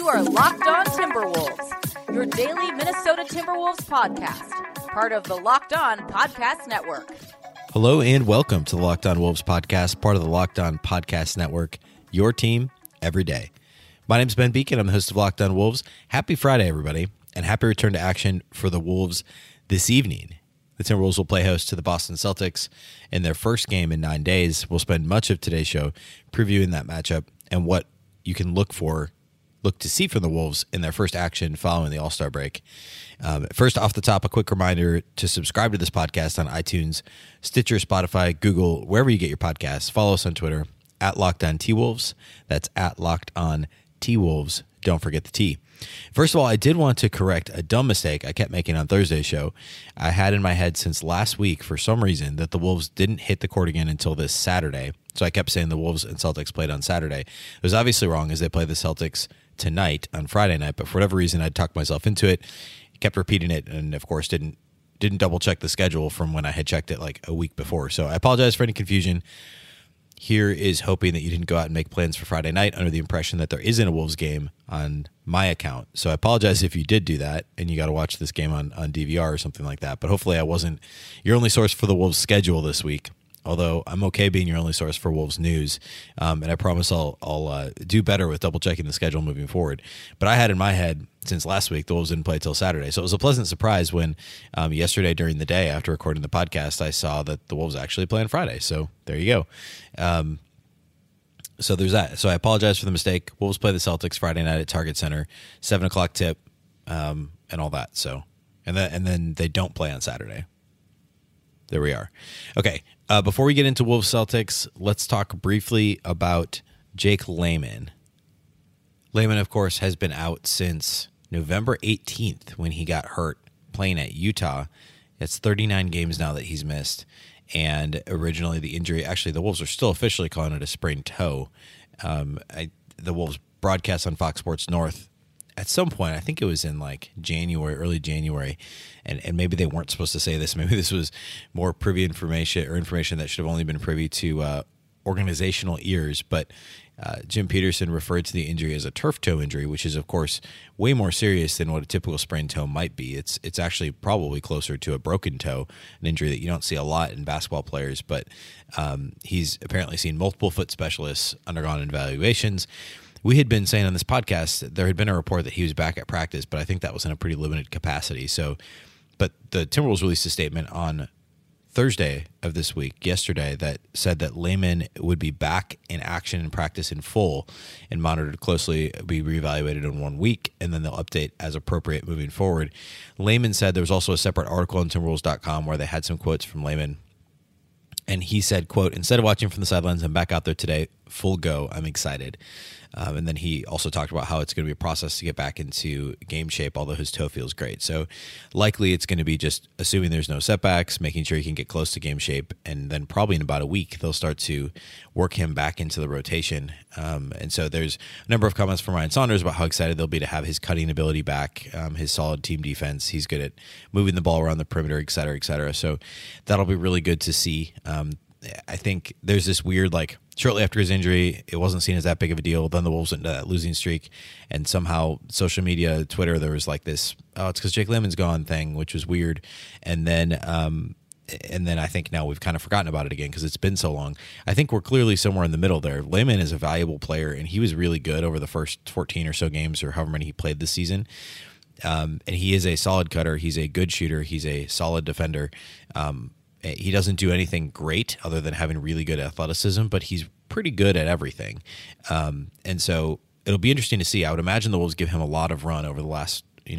You are Locked On Timberwolves, your daily Minnesota Timberwolves podcast, part of the Locked On Podcast Network. Hello and welcome to the Locked On Wolves podcast, part of the Locked On Podcast Network, your team every day. My name is Ben Beacon. I'm the host of Locked On Wolves. Happy Friday, everybody, and happy return to action for the Wolves this evening. The Timberwolves will play host to the Boston Celtics in their first game in 9 days. We'll spend much of today's show previewing that matchup and what you can look to see from the Wolves in their first action following the All-Star break. First, off the top, a quick reminder to subscribe to this podcast on iTunes, Stitcher, Spotify, Google, wherever you get your podcasts. Follow us on Twitter, at Locked On T-Wolves. That's at Locked On T-Wolves. Don't forget the T. First of all, I did want to correct a dumb mistake I kept making on Thursday's show. I had in my head since last week, for some reason, that the Wolves didn't hit the court again until this Saturday. So I kept saying the Wolves and Celtics played on Saturday. It was obviously wrong, as they play the Celtics tonight on Friday night, but for whatever reason, I'd talked myself into it, kept repeating it, and of course didn't double check the schedule from when I had checked it like a week before. So I apologize for any confusion. Here is hoping that you didn't go out and make plans for Friday night under the impression that there isn't a Wolves game on my account. So I apologize if you did do that and you got to watch this game on DVR or something like that. But hopefully I wasn't your only source for the Wolves schedule this week, although I'm okay being your only source for Wolves news. And I promise I'll do better with double checking the schedule moving forward. But I had in my head since last week, the Wolves didn't play till Saturday. So it was a pleasant surprise when yesterday during the day after recording the podcast, I saw that the Wolves actually play on Friday. So there you go. So there's that. So I apologize for the mistake. Wolves play the Celtics Friday night at Target Center, 7 o'clock tip, and all that. So, and then they don't play on Saturday. There we are. Okay. Before we get into Wolves Celtics, let's talk briefly about Jake Layman. Layman, of course, has been out since November 18th when he got hurt playing at Utah. It's 39 games now that he's missed. And originally the injury, actually the Wolves are still officially calling it a sprained toe. The Wolves broadcast on Fox Sports North at some point, I think it was in like January, early January, and maybe they weren't supposed to say this. Maybe this was more privy information or information that should have only been privy to organizational ears. But Jim Peterson referred to the injury as a turf toe injury, which is, of course, way more serious than what a typical sprained toe might be. It's actually probably closer to a broken toe, an injury that you don't see a lot in basketball players. But he's apparently seen multiple foot specialists, undergone evaluations. We had been saying on this podcast there had been a report that he was back at practice, but I think that was in a pretty limited capacity. So, but the Timberwolves released a statement on Thursday of this week, yesterday, that said that Layman would be back in action and practice in full and monitored closely, be reevaluated in 1 week, and then they'll update as appropriate moving forward. Layman said there was also a separate article on Timberwolves.com where they had some quotes from Layman. And he said, quote, "Instead of watching from the sidelines, I'm back out there today, full go. I'm excited." And then he also talked about how it's going to be a process to get back into game shape, although his toe feels great. So likely it's going to be just assuming there's no setbacks, making sure he can get close to game shape, and then probably in about a week, they'll start to work him back into the rotation. And so there's a number of comments from Ryan Saunders about how excited they'll be to have his cutting ability back, his solid team defense. He's good at moving the ball around the perimeter, et cetera, et cetera. So that'll be really good to see. I think there's this weird, like, shortly after his injury, it wasn't seen as that big of a deal. Then the Wolves went into that losing streak, and somehow social media, Twitter, there was like this, oh, it's because Jake Layman's gone thing, which was weird. And then I think now we've kind of forgotten about it again because it's been so long. I think we're clearly somewhere in the middle there. Layman is a valuable player, and he was really good over the first 14 or so games or however many he played this season. And he is a solid cutter. He's a good shooter. He's a solid defender. He doesn't do anything great other than having really good athleticism, but he's pretty good at everything. And so it'll be interesting to see. I would imagine the Wolves give him a lot of run over the last,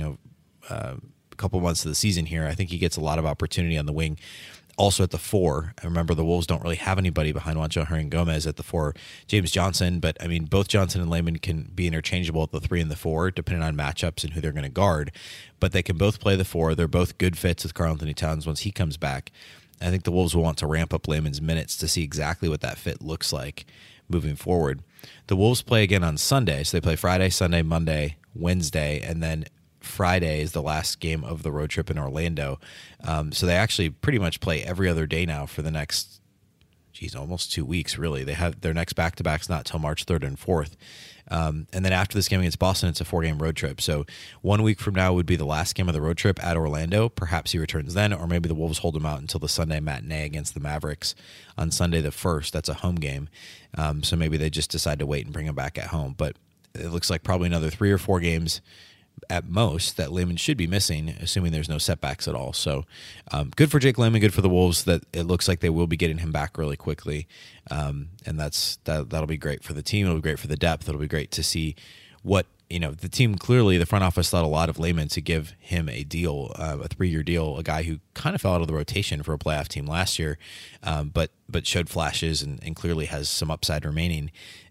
couple months of the season here. I think he gets a lot of opportunity on the wing. Also at the 4, I remember the Wolves don't really have anybody behind Juancho Hernan-Gomez at the 4. James Johnson, but I mean, both Johnson and Layman can be interchangeable at the 3 and the 4, depending on matchups and who they're going to guard. But they can both play the 4. They're both good fits with Karl-Anthony Towns once he comes back. I think the Wolves will want to ramp up Layman's minutes to see exactly what that fit looks like moving forward. The Wolves play again on Sunday, so they play Friday, Sunday, Monday, Wednesday, and then Friday is the last game of the road trip in Orlando. So they actually pretty much play every other day now for the next, almost 2 weeks, really. They have their next back-to-back's not till March 3rd and 4th. And then after this game against Boston, it's a 4-game road trip. So 1 week from now would be the last game of the road trip at Orlando. Perhaps he returns then, or maybe the Wolves hold him out until the Sunday matinee against the Mavericks on Sunday the 1st. That's a home game. So maybe they just decide to wait and bring him back at home. But it looks like probably another 3 or 4 games at most that Layman should be missing, assuming there's no setbacks at all. So good for Jake Layman, good for the Wolves that it looks like they will be getting him back really quickly. And that'll be great for the team. It'll be great for the depth. It'll be great to see what, the team clearly, the front office thought a lot of Layman to give him a deal, a 3-year deal, a guy who kind of fell out of the rotation for a playoff team last year, but showed flashes and clearly has some upside remaining.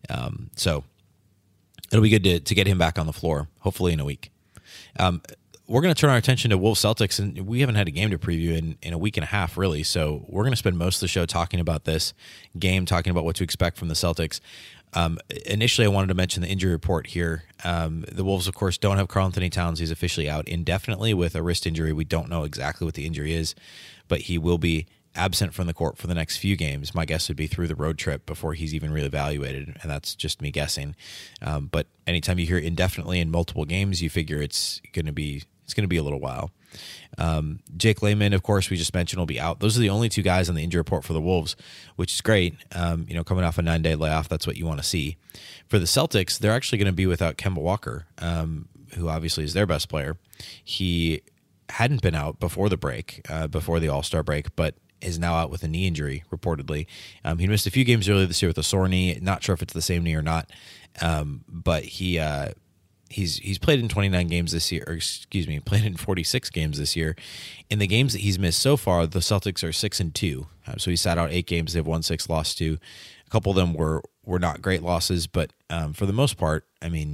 So it'll be good to get him back on the floor, hopefully in a week. We're going to turn our attention to Wolves Celtics, and we haven't had a game to preview in a week and a half, really. So we're going to spend most of the show talking about this game, talking about what to expect from the Celtics. Initially, I wanted to mention the injury report here. The Wolves, of course, don't have Karl-Anthony Towns. He's officially out indefinitely with a wrist injury. We don't know exactly what the injury is, but he will be absent from the court for the next few games. My guess would be through the road trip before he's even really evaluated, and that's just me guessing. But anytime you hear indefinitely in multiple games, you figure it's going to be a little while. Jake Layman, of course, we just mentioned, will be out. Those are the only 2 guys on the injury report for the Wolves, which is great. Coming off a 9-day layoff, that's what you want to see. For the Celtics, they're actually going to be without Kemba Walker, who obviously is their best player. He hadn't been out before the break, before the All-Star break, but is now out with a knee injury, reportedly. He missed a few games earlier this year with a sore knee. Not sure if it's the same knee or not, but he's played in 29 games this year, played in 46 games this year. In the games that he's missed so far, the Celtics are 6-2. So he sat out 8 games. They've won 6, lost 2. A couple of them were not great losses, but for the most part,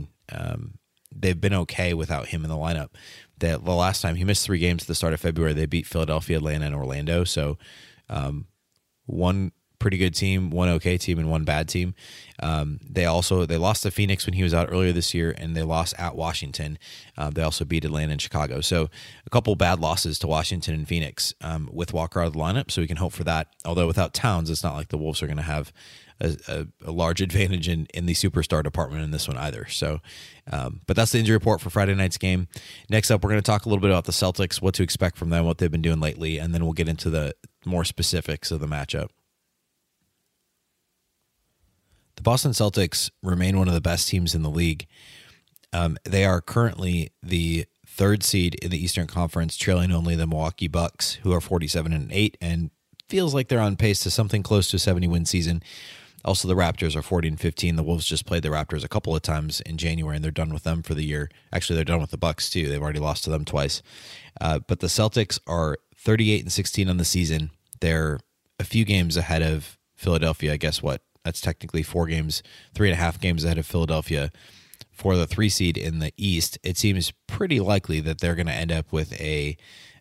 they've been okay without him in the lineup. The last time he missed 3 games at the start of February, they beat Philadelphia, Atlanta, and Orlando. So 1 pretty good team, 1 okay team, and 1 bad team. They lost to Phoenix when he was out earlier this year, and they lost at Washington. They also beat Atlanta and Chicago. So a couple bad losses to Washington and Phoenix with Walker out of the lineup, so we can hope for that. Although without Towns, it's not like the Wolves are going to have a large advantage in the superstar department in this one either. So, but that's the injury report for Friday night's game. Next up, we're going to talk a little bit about the Celtics, what to expect from them, what they've been doing lately, and then we'll get into the more specifics of the matchup. The Boston Celtics remain one of the best teams in the league. They are currently the 3rd seed in the Eastern Conference, trailing only the Milwaukee Bucks, who are 47-8, and feels like they're on pace to something close to a 70-win season. Also, the Raptors are 40-15. The Wolves just played the Raptors a couple of times in January, and they're done with them for the year. Actually, they're done with the Bucks too. They've already lost to them twice. But the Celtics are 38-16 on the season. They're a few games ahead of Philadelphia. I guess what? That's technically 4 games, 3.5 games ahead of Philadelphia for the 3 seed in the East. It seems pretty likely that they're going to end up with a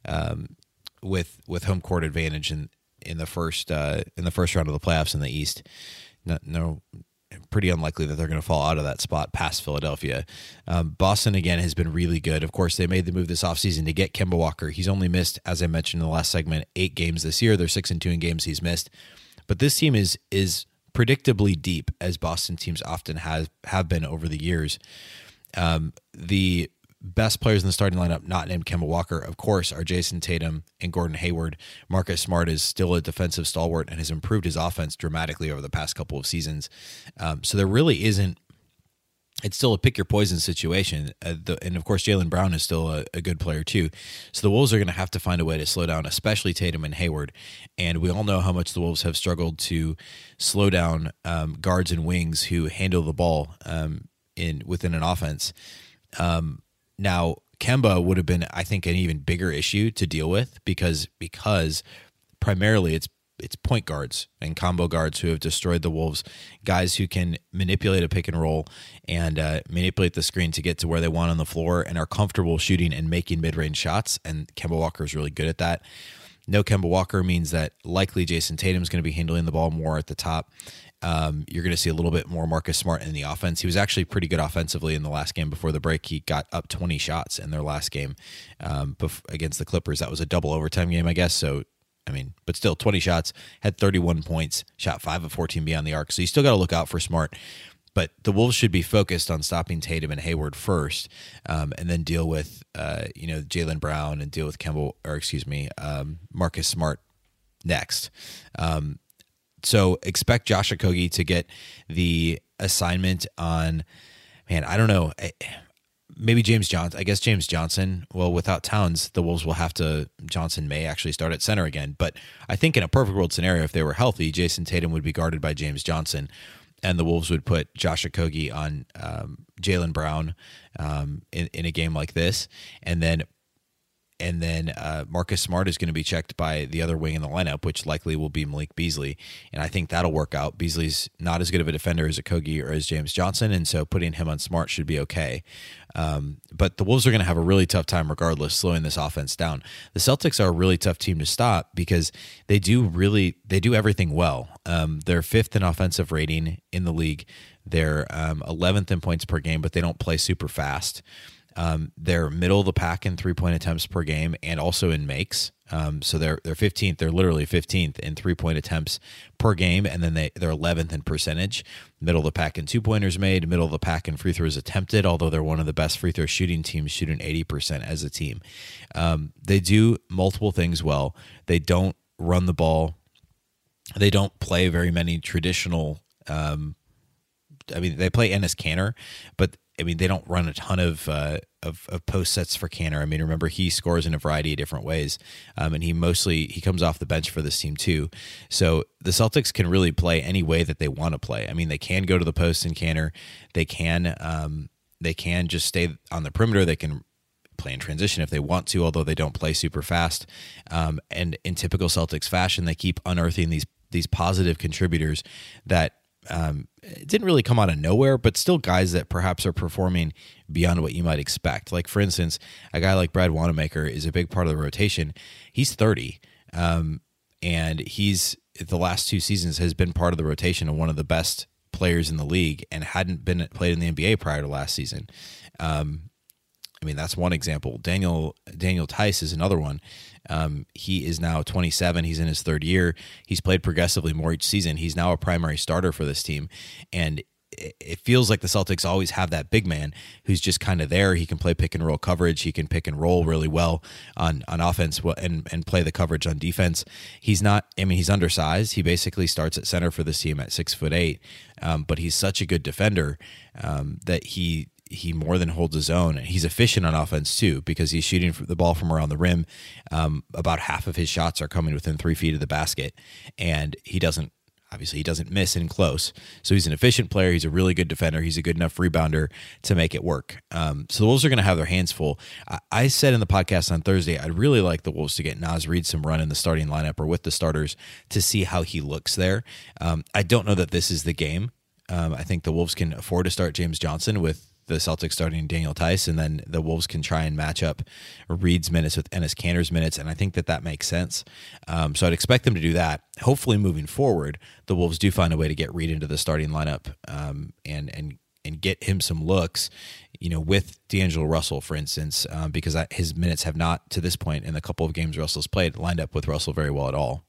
with home court advantage in the first round of the playoffs in the East. Pretty unlikely that they're going to fall out of that spot past Philadelphia. Boston, again, has been really good. Of course, they made the move this offseason to get Kemba Walker. He's only missed, as I mentioned in the last segment, 8 games this year. They're 6-2 in games he's missed. But this team is predictably deep, as Boston teams often have been over the years. The best players in the starting lineup, not named Kemba Walker, of course, are Jason Tatum and Gordon Hayward. Marcus Smart is still a defensive stalwart and has improved his offense dramatically over the past couple of seasons. So there really isn't. It's still a pick your poison situation. And of course, Jaylen Brown is still a good player too. So the Wolves are going to have to find a way to slow down, especially Tatum and Hayward. And we all know how much the Wolves have struggled to slow down guards and wings who handle the ball within an offense. Now, Kemba would have been, I think, an even bigger issue to deal with because primarily it's point guards and combo guards who have destroyed the Wolves, guys who can manipulate a pick and roll and manipulate the screen to get to where they want on the floor and are comfortable shooting and making mid-range shots, and Kemba Walker is really good at that. No Kemba Walker means that likely Jason Tatum is going to be handling the ball more at the top. You're going to see a little bit more Marcus Smart in the offense. He was actually pretty good offensively in the last game before the break. He got up 20 shots in their last game against the Clippers. That was a double overtime game, I guess, so but still 20 shots, had 31 points, shot 5 of 14 beyond the arc. So you still got to look out for Smart. But the Wolves should be focused on stopping Tatum and Hayward first, and then deal with Jaylen Brown and deal with Marcus Smart next. So expect Josh Okogie to get the assignment on, I don't know, maybe James Johnson. I guess James Johnson. Well, without Towns, the Wolves will have to. Johnson may actually start at center again. But I think in a perfect world scenario, if they were healthy, Jason Tatum would be guarded by James Johnson, and the Wolves would put Josh Okogie on Jaylen Brown in a game like this, and then Marcus Smart is going to be checked by the other wing in the lineup, which likely will be Malik Beasley, and I think that'll work out. Beasley's not as good of a defender as Okogie or as James Johnson, and so putting him on Smart should be okay. But the Wolves are going to have a really tough time regardless slowing this offense down. The Celtics are a really tough team to stop because they do everything well. They're 5th in offensive rating in the league. They're 11th in points per game, but they don't play super fast. They're middle of the pack in 3-point attempts per game and also in makes. So they're 15th. They're literally 15th in 3-point attempts per game, and then they're 11th in percentage. Middle of the pack in 2-pointers made, middle of the pack in free throws attempted, although they're one of the best free throw shooting teams, shooting 80% as a team. They do multiple things well. They don't run the ball. They don't play very many traditional they play Enes Kanter, but they don't run a ton of post sets for Kanter. Remember, he scores in a variety of different ways, and he comes off the bench for this team too. So the Celtics can really play any way that they want to play. They can go to the post in Kanter. They can just stay on the perimeter. They can play in transition if they want to, although they don't play super fast. And in typical Celtics fashion, they keep unearthing these positive contributors that it didn't really come out of nowhere, but still guys that perhaps are performing beyond what you might expect. Like, for instance, a guy like Brad Wanamaker is a big part of the rotation. He's 30, and he's, the last 2 seasons, has been part of the rotation and one of the best players in the league and hadn't been played in the NBA prior to last season. That's one example. Daniel Theis is another one. He is now 27. He's in his 3rd year. He's played progressively more each season. He's now a primary starter for this team. And it feels like the Celtics always have that big man who's just kind of there. He can play pick and roll coverage. He can pick and roll really well on offense and play the coverage on defense. He's not, he's undersized. He basically starts at center for this team at 6'8", but he's such a good defender that he more than holds his own. He's efficient on offense too, because he's shooting the ball from around the rim. About half of his shots are coming within 3 feet of the basket, and he doesn't miss in close. So he's an efficient player. He's a really good defender. He's a good enough rebounder to make it work. So the Wolves are going to have their hands full. I said in the podcast on Thursday, I'd really like the Wolves to get Naz Reid some run in the starting lineup or with the starters to see how he looks there. I don't know that this is the game. I think the Wolves can afford to start James Johnson with the Celtics starting Daniel Theis, and then the Wolves can try and match up Reed's minutes with Enes Kanter's minutes, and I think that makes sense. So I'd expect them to do that. Hopefully, moving forward, the Wolves do find a way to get Reed into the starting lineup and get him some looks, with D'Angelo Russell, for instance, because his minutes have not, to this point, in the couple of games Russell's played, lined up with Russell very well at all.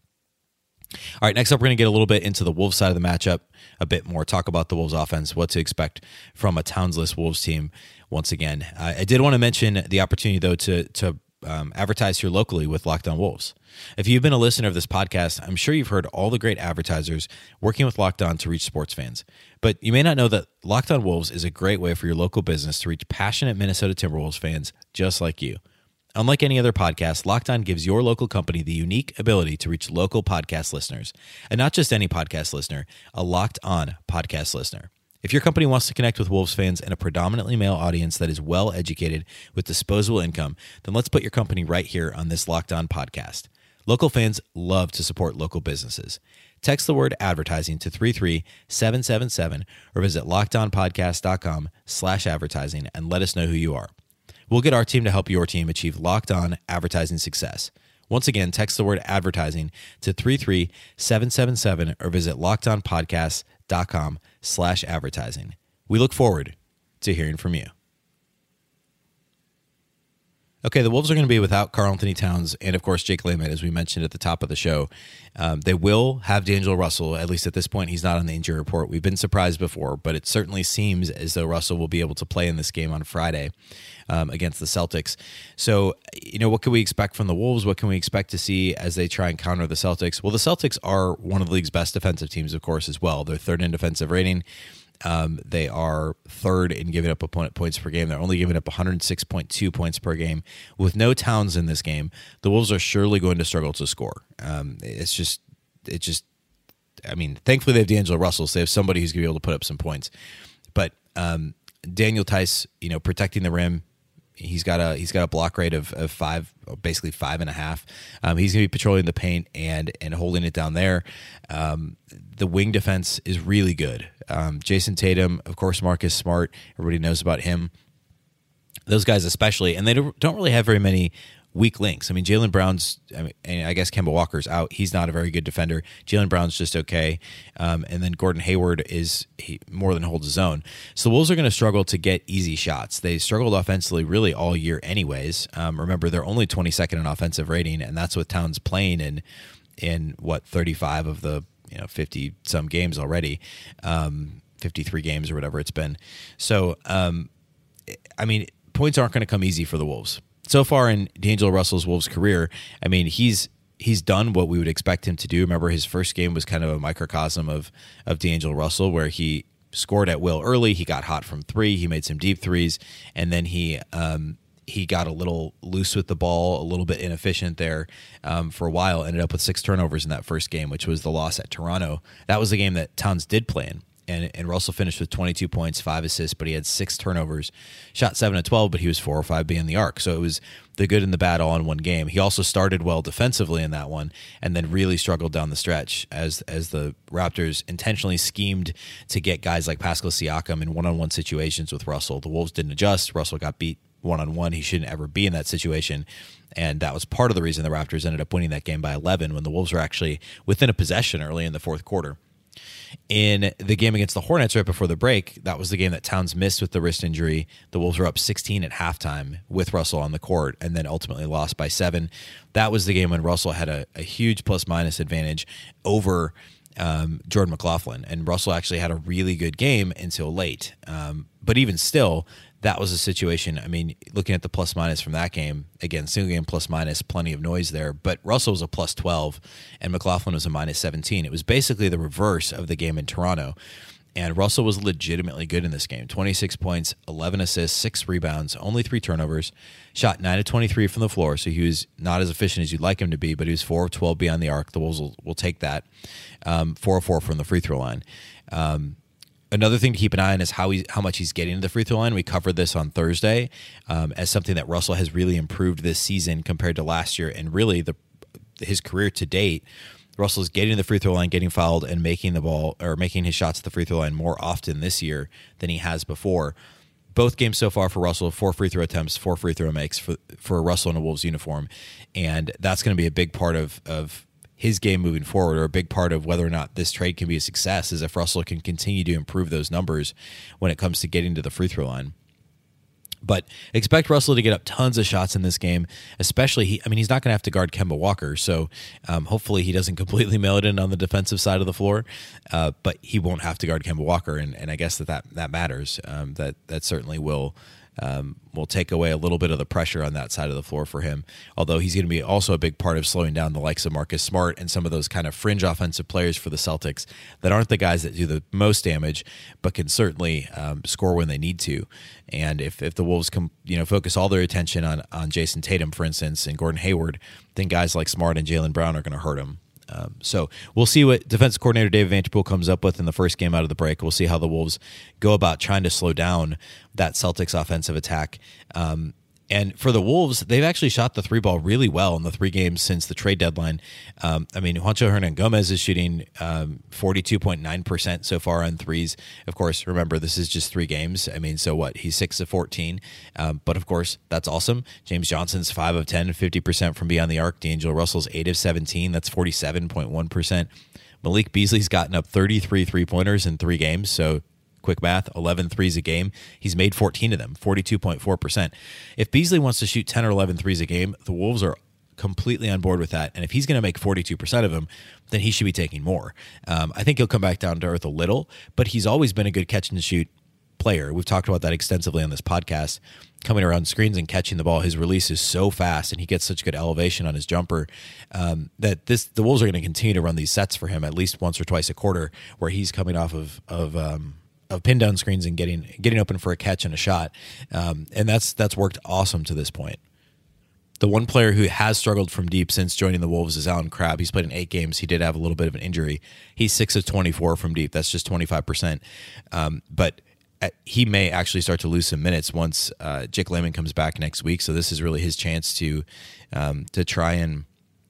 All right, next up, we're going to get a little bit into the Wolves side of the matchup a bit more, talk about the Wolves offense, what to expect from a Townsless Wolves team once again. I did want to mention the opportunity, though, to advertise here locally with Locked On Wolves. If you've been a listener of this podcast, I'm sure you've heard all the great advertisers working with Locked On to reach sports fans. But you may not know that Locked On Wolves is a great way for your local business to reach passionate Minnesota Timberwolves fans just like you. Unlike any other podcast, Locked On gives your local company the unique ability to reach local podcast listeners. And not just any podcast listener, a Locked On podcast listener. If your company wants to connect with Wolves fans and a predominantly male audience that is well educated with disposable income, then let's put your company right here on this Locked On podcast. Local fans love to support local businesses. Text the word advertising to 33777 or visit lockedonpodcast.com/advertising and let us know who you are. We'll get our team to help your team achieve Locked On advertising success. Once again, text the word advertising to 33777 or visit lockedonpodcast.com/advertising. We look forward to hearing from you. Okay, the Wolves are going to be without Karl Anthony Towns and, of course, Jake Layman, as we mentioned at the top of the show. They will have D'Angelo Russell. At least at this point, he's not on the injury report. We've been surprised before, but it certainly seems as though Russell will be able to play in this game on Friday against the Celtics. So, what can we expect from the Wolves? What can we expect to see as they try and counter the Celtics? Well, the Celtics are one of the league's best defensive teams, of course, as well. They're third in defensive rating. They are third in giving up opponent points per game. They're only giving up 106.2 points per game. With no Towns in this game, the Wolves are surely going to struggle to score. Thankfully they have D'Angelo Russell, so they have somebody who's going to be able to put up some points. But Daniel Theis, protecting the rim, he's got a block rate of 5, basically 5.5. He's going to be patrolling the paint and holding it down there. The wing defense is really good. Jason Tatum, of course, Marcus Smart, everybody knows about him. Those guys especially, and they don't really have very many weak links. I mean, Jaylen Brown's, and I guess Kemba Walker's out. He's not a very good defender. Jaylen Brown's just okay. And then Gordon Hayward he more than holds his own. So the Wolves are going to struggle to get easy shots. They struggled offensively really all year anyways. Remember, they're only 22nd in offensive rating, and that's with Towns playing in 35 of the 50-some games already, 53 games or whatever it's been. So, points aren't going to come easy for the Wolves. So far in D'Angelo Russell's Wolves career, he's done what we would expect him to do. Remember, his first game was kind of a microcosm of D'Angelo Russell, where he scored at will early. He got hot from three. He made some deep threes, and then he got a little loose with the ball, a little bit inefficient there for a while. Ended up with 6 turnovers in that first game, which was the loss at Toronto. That was the game that Towns did play in. And Russell finished with 22 points, 5 assists, but he had 6 turnovers. Shot 7 of 12, but he was 4 or 5 being the arc. So it was the good and the bad all in one game. He also started well defensively in that one, and then really struggled down the stretch as the Raptors intentionally schemed to get guys like Pascal Siakam in one-on-one situations with Russell. The Wolves didn't adjust. Russell got beat one-on-one. He shouldn't ever be in that situation. And that was part of the reason the Raptors ended up winning that game by 11 when the Wolves were actually within a possession early in the fourth quarter. In the game against the Hornets right before the break, that was the game that Towns missed with the wrist injury. The Wolves were up 16 at halftime with Russell on the court and then ultimately lost by 7. That was the game when Russell had a huge plus-minus advantage over Jordan McLaughlin. And Russell actually had a really good game until late. But even still, that was a situation. Looking at the plus minus from that game, again, single game plus minus, plenty of noise there. But Russell was a plus 12 and McLaughlin was a minus 17. It was basically the reverse of the game in Toronto. And Russell was legitimately good in this game. 26 points, 11 assists, 6 rebounds, only 3 turnovers, shot 9 of 23 from the floor. So he was not as efficient as you'd like him to be, but he was 4 of 12 beyond the arc. The Wolves will take that. 4 of 4 from the free throw line. Another thing to keep an eye on is how much he's getting to the free throw line. We covered this on Thursday as something that Russell has really improved this season compared to last year, and really his career to date. Russell's getting to the free throw line, getting fouled, and making his shots at the free throw line more often this year than he has before. Both games so far for Russell, 4 free throw attempts, 4 free throw makes for Russell in a Wolves uniform, and that's going to be a big part of his game moving forward, or a big part of whether or not this trade can be a success, is if Russell can continue to improve those numbers when it comes to getting to the free throw line. But expect Russell to get up tons of shots in this game, especially he's not going to have to guard Kemba Walker, so hopefully he doesn't completely mail it in on the defensive side of the floor, but he won't have to guard Kemba Walker, and I guess that matters. That certainly will take away a little bit of the pressure on that side of the floor for him, although he's going to be also a big part of slowing down the likes of Marcus Smart and some of those kind of fringe offensive players for the Celtics that aren't the guys that do the most damage, but can certainly score when they need to. And if the Wolves focus all their attention on Jason Tatum, for instance, and Gordon Hayward, then guys like Smart and Jaylen Brown are going to hurt him. So we'll see what defensive coordinator David Vanterpool comes up with in the first game out of the break. We'll see how the Wolves go about trying to slow down that Celtics offensive attack. And for the Wolves, they've actually shot the 3-ball really well in the 3 games since the trade deadline. Juancho Hernan-Gomez is shooting 42.9% so far on threes. Of course, remember, this is just 3 games. So what? He's 6 of 14. But of course, that's awesome. James Johnson's 5 of 10, 50% from beyond the arc. D'Angelo Russell's 8 of 17. That's 47.1%. Malik Beasley's gotten up 33 3-pointers in 3 games. So quick math, 11 threes a game. He's made 14 of them, 42.4%. If Beasley wants to shoot 10 or 11 threes a game, the Wolves are completely on board with that. And if he's going to make 42% of them, then he should be taking more. I think he'll come back down to earth a little, but he's always been a good catch and shoot player. We've talked about that extensively on this podcast. Coming around screens and catching the ball, his release is so fast, and he gets such good elevation on his jumper that the Wolves are going to continue to run these sets for him at least once or twice a quarter, where he's coming off of pin down screens and getting open for a catch and a shot, and that's worked awesome to this point. The one player who has struggled from deep since joining the Wolves is Allen Crabbe. He's played in 8 games. He did have a little bit of an injury. He's 6 of 24 from deep. That's just 25%. But he may actually start to lose some minutes once Jake Layman comes back next week. So this is really his chance to try and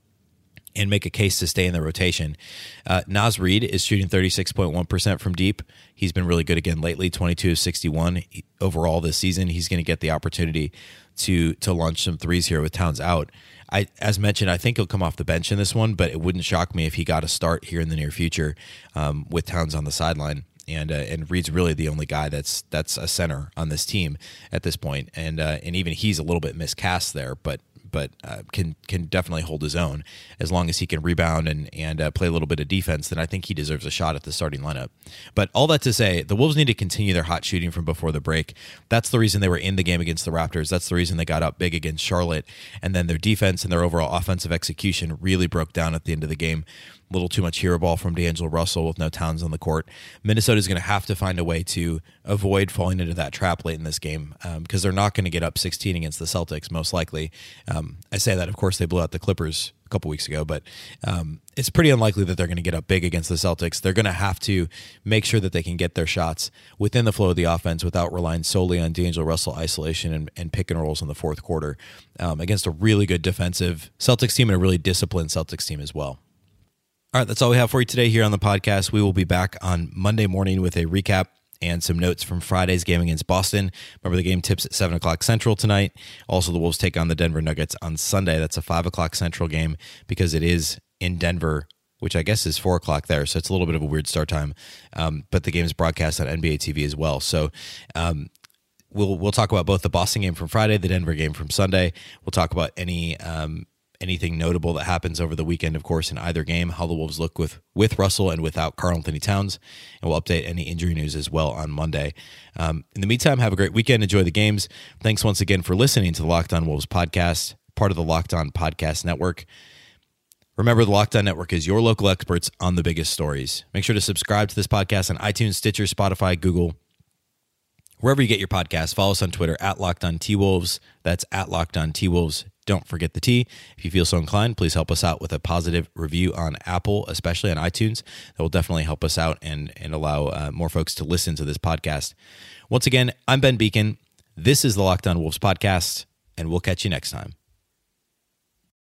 make a case to stay in the rotation. Naz Reid is shooting 36.1% from deep. He's been really good again lately, 22 of 61 overall this season. He's going to get the opportunity to launch some threes here with Towns out. As mentioned, I think he'll come off the bench in this one, but it wouldn't shock me if he got a start here in the near future with Towns on the sideline. And Reed's really the only guy that's a center on this team at this point, and even he's a little bit miscast there, but can definitely hold his own as long as he can rebound and play a little bit of defense. Then I think he deserves a shot at the starting lineup. But all that to say, the Wolves need to continue their hot shooting from before the break. That's the reason they were in the game against the Raptors. That's the reason they got up big against Charlotte. And then their defense and their overall offensive execution really broke down at the end of the game. A little too much hero ball from D'Angelo Russell with no Towns on the court. Minnesota is going to have to find a way to avoid falling into that trap late in this game because they're not going to get up 16 against the Celtics, most likely. I say that, of course, they blew out the Clippers a couple weeks ago, but it's pretty unlikely that they're going to get up big against the Celtics. They're going to have to make sure that they can get their shots within the flow of the offense without relying solely on D'Angelo Russell isolation and pick and rolls in the fourth quarter against a really good defensive Celtics team and a really disciplined Celtics team as well. All right, that's all we have for you today here on the podcast. We will be back on Monday morning with a recap and some notes from Friday's game against Boston. Remember, the game tips at 7 o'clock Central tonight. Also, the Wolves take on the Denver Nuggets on Sunday. That's a 5 o'clock Central game because it is in Denver, which I guess is 4 o'clock there, so it's a little bit of a weird start time. But the game is broadcast on NBA TV as well. So we'll talk about both the Boston game from Friday, the Denver game from Sunday. We'll talk about anything notable that happens over the weekend, of course, in either game, how the Wolves look with Russell and without Karl-Anthony Towns, and we'll update any injury news as well on Monday. In the meantime, have a great weekend. Enjoy the games. Thanks once again for listening to the Locked On Wolves podcast, part of the Locked On Podcast Network. Remember, the Locked On Network is your local experts on the biggest stories. Make sure to subscribe to this podcast on iTunes, Stitcher, Spotify, Google, wherever you get your podcasts. Follow us on Twitter at LockedOnTWolves. That's at LockedOnTWolves. Don't forget the T. If you feel so inclined, please help us out with a positive review on Apple, especially on iTunes. That will definitely help us out and allow more folks to listen to this podcast. Once again, I'm Ben Beacon. This is the Locked On Wolves podcast, and we'll catch you next time.